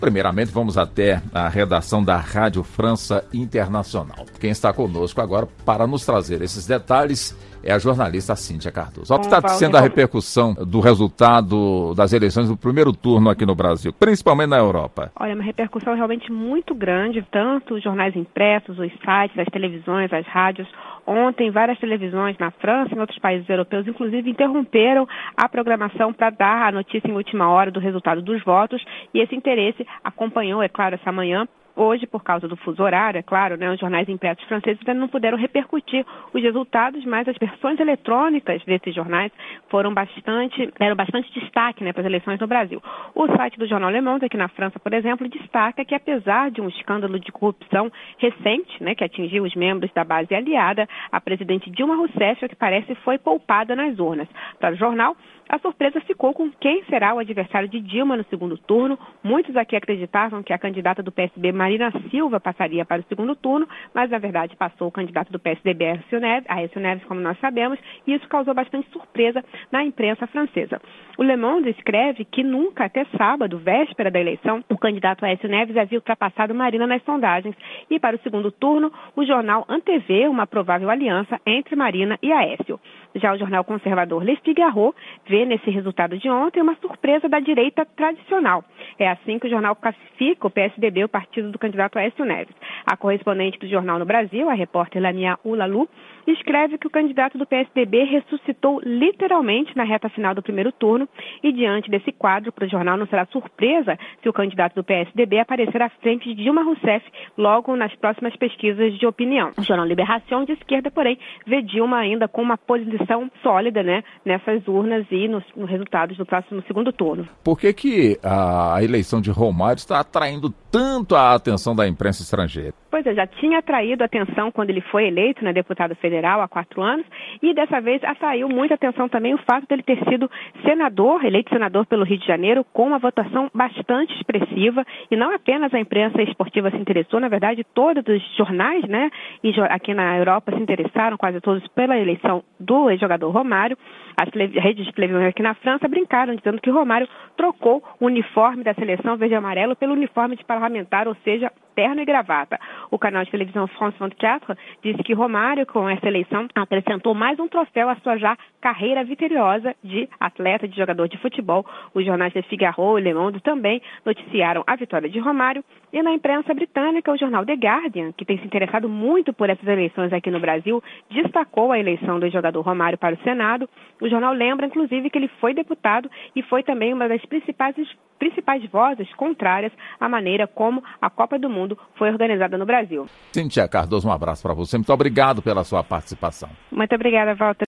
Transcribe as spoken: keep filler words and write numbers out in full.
Primeiramente, vamos até a redação da Rádio França Internacional. Quem está conosco agora para nos trazer esses detalhes é a jornalista Cíntia Cardoso. O que está sendo a repercussão do resultado das eleições do primeiro turno aqui no Brasil, principalmente na Europa? Olha, uma repercussão realmente muito grande, tanto os jornais impressos, os sites, as televisões, as rádios. Ontem, várias televisões na França e em outros países europeus, inclusive, interromperam a programação para dar a notícia em última hora do resultado dos votos, e esse interesse acompanhou, é claro, essa manhã. Hoje, por causa do fuso horário, é claro, né, os jornais impressos franceses ainda não puderam repercutir os resultados, mas as versões eletrônicas desses jornais foram bastante, deram bastante destaque, né, para as eleições no Brasil. O site do jornal Le Monde, aqui na França, por exemplo, destaca que, apesar de um escândalo de corrupção recente, né, que atingiu os membros da base aliada, a presidente Dilma Rousseff, que parece, foi poupada nas urnas. Para o jornal, a surpresa ficou com quem será o adversário de Dilma no segundo turno. Muitos aqui acreditavam que a candidata do P S B, Marina Silva, passaria para o segundo turno, mas na verdade passou o candidato do P S D B, Aécio Neves, Aécio Neves, como nós sabemos, e isso causou bastante surpresa na imprensa francesa. O Le Monde escreve que nunca, até sábado, véspera da eleição, o candidato Aécio Neves havia ultrapassado Marina nas sondagens, e para o segundo turno, o jornal antevê uma provável aliança entre Marina e Aécio. Já o jornal conservador Le Figaro vê nesse resultado de ontem uma surpresa da direita tradicional. É assim que o jornal classifica o P S D B, o partido do candidato Aécio Neves. A correspondente do jornal no Brasil, a repórter Lamia Ulalu, escreve que o candidato do P S D B ressuscitou literalmente na reta final do primeiro turno, e diante desse quadro, para o jornal não será surpresa se o candidato do P S D B aparecer à frente de Dilma Rousseff logo nas próximas pesquisas de opinião. O jornal Libération, de esquerda, porém, vê Dilma ainda com uma posição sólida, né, nessas urnas e nos, nos resultados do próximo segundo turno. Por que que a eleição de Romário está atraindo tanto a atenção da imprensa estrangeira? Pois é, já tinha atraído atenção quando ele foi eleito, né, deputado federal há quatro anos, e dessa vez atraiu muita atenção também o fato dele ter sido senador, eleito senador pelo Rio de Janeiro, com uma votação bastante expressiva, e não apenas a imprensa esportiva se interessou, na verdade todos os jornais, né, e aqui na Europa se interessaram, quase todos, pela eleição do ex-jogador Romário. As redes de televisão aqui na França brincaram, dizendo que Romário trocou o uniforme da seleção verde e amarelo pelo uniforme de parlamentar, ou seja, terno e gravata. O canal de televisão France vinte e quatro disse que Romário, com essa eleição, acrescentou mais um troféu à sua já carreira vitoriosa de atleta, de jogador de futebol. Os jornais Le Figaro e Le Monde também noticiaram a vitória de Romário. E na imprensa britânica, o jornal The Guardian, que tem se interessado muito por essas eleições aqui no Brasil, destacou a eleição do jogador Romário para o Senado. O jornal lembra, inclusive, que ele foi deputado e foi também uma das principais, principais vozes contrárias à maneira como a Copa do Mundo foi organizada no Brasil. Cíntia Cardoso, um abraço para você. Muito obrigado pela sua participação. Muito obrigada, Walter.